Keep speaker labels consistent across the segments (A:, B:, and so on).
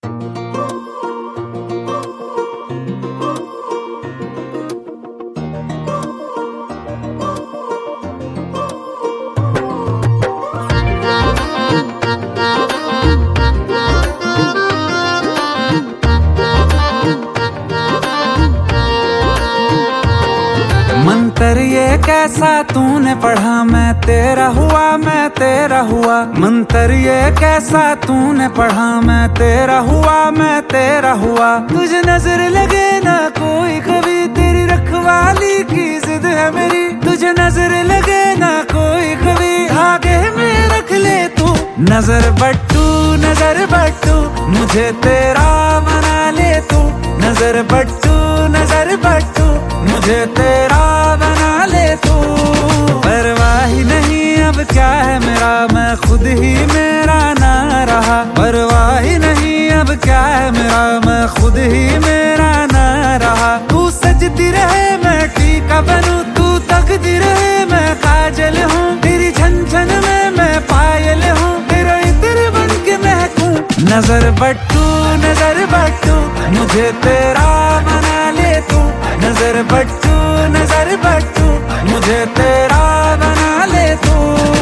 A: मंतर ये कैसा तूने पढ़ा, मैं तेरा हुआ, मैं तेरा हुआ। मंतर ये कैसा तूने पढ़ा, मैं तेरा हुआ, मैं तेरा हुआ। तुझे नजर लगे ना कोई कभी, तेरी रखवाली की जिद है मेरी। तुझे नजर लगे ना कोई कभी, आगे में रख ले तू। नजर बट्टू, नजर बट्टू, मुझे तेरा बना ले तू। नजर बट्टू, नजर बट्टू, मुझे तेरा बना ले तू। परवाह ही नहीं अब क्या है मेरा, मैं खुद ही मेरा ना रहा। परवाह ही नहीं अब क्या है मेरा, मैं खुद ही मेरा ना रहा। तू सजती रहे मैं टीका बनूं, तू तकती रहे मैं काजल हूँ। तेरी झन झन में मैं पायल हूँ, तेरा इत्र बन के महकूं। नजर बट्टू, नजर बट्टू, मुझे तेरा बना ले तू। नजर बट्टू, नजर बट्टू, मुझे तेरा बना ले तू।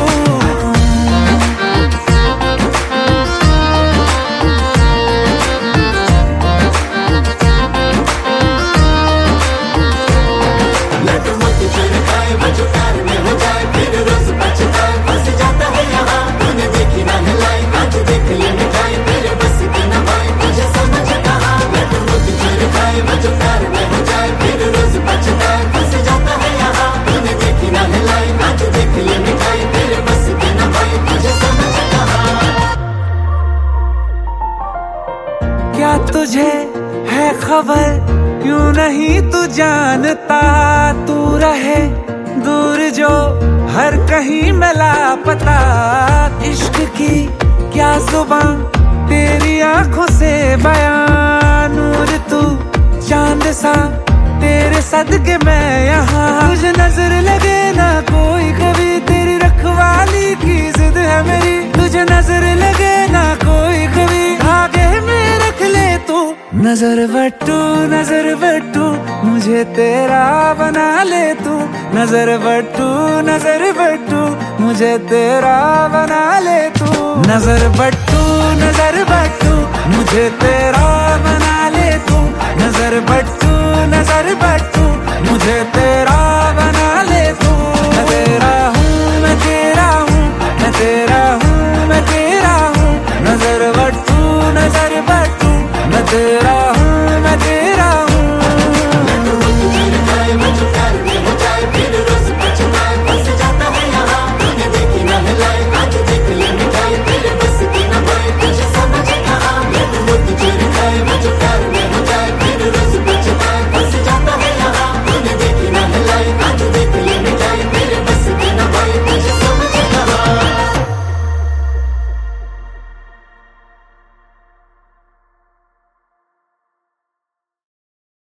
A: क्या तुझे है खबर, यूं नहीं तू जानता। तू रहे दूर जो हर कहीं मैं लापता। इश्क की क्या जुबान, तेरी आंखों से बयान। नूर तू चांद सा, तेरे सदके मैं यहाँ। तुझे नजर लगे ना कोई कभी, तेरी रखवाली की जिद है मेरी। तुझे नजर लगे ना कोई कभी, आगे में रख ले तू। नजर बट्टू, नजर बट्टू, मुझे तेरा बना ले तू। नजर बट्टू, नजर बट्टू, मुझे तेरा बना ले तू। नजर बट्टू, नजर बट्टू, मुझे तेरा बना ले तू। नजर बट्टू।